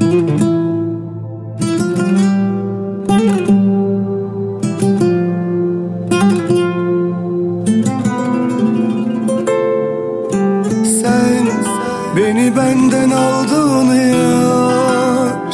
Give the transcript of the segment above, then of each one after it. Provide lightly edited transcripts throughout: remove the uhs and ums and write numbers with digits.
Sen beni benden aldın yar,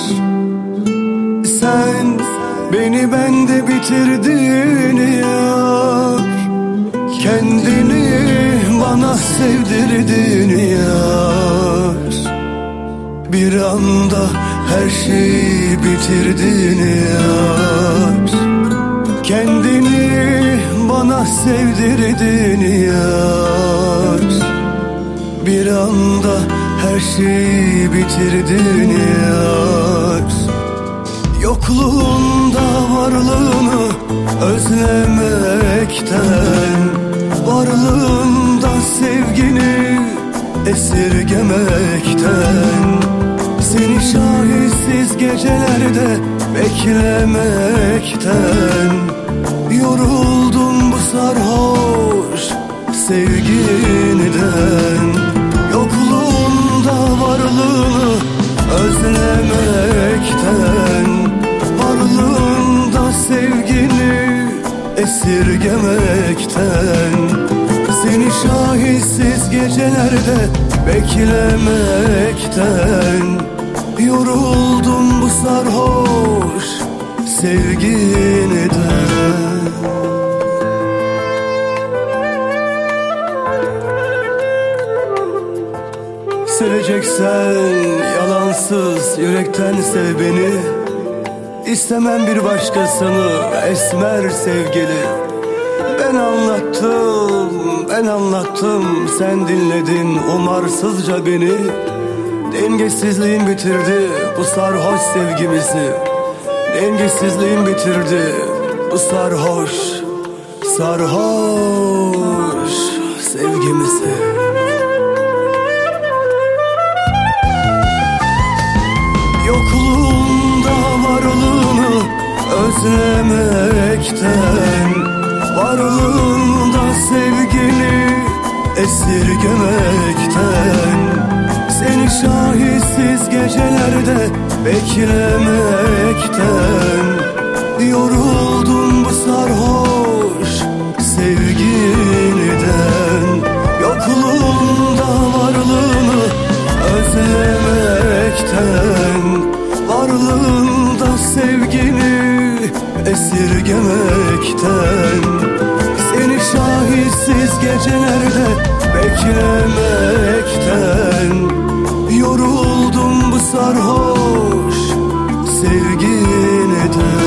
sen beni bende bitirdin yar. Kendini bana sevdirdin yar. Bir anda her şeyi bitirdin yar. Kendini bana sevdirdin yar. Bir anda her şeyi bitirdin yar. Yokluğunda varlığını özlemekten, varlığında sevgini esirgemekten, seni şahitsiz gecelerde beklemekten yoruldum bu sarhoş sevgiden. Yokluğunda varlığını özlemekten, varlığında sevgini esirgemekten, seni şahitsiz gecelerde beklemekten yoruldum bu sarhoş sevgiden. Seveceksen yalansız yürekten sev beni. İstemem bir başkasını esmer sevgili. Ben anlattım, sen dinledin umarsızca beni. Dengesizliğin bitirdi bu sarhoş sevgimizi. Dengesizliğin bitirdi bu sarhoş sevgimizi. Yokluğunda varlığını özlemekten, varlığında sevgini esirgemekten, seni şahitsiz gecelerde beklemekten yoruldum bu sarhoş sevgiden. Yokluğunda varlığını özlemekten, varlığında sevgini esirgemekten, seni şahitsiz gecelerde beklemekten yoruldum bu sarhoş sevgiden.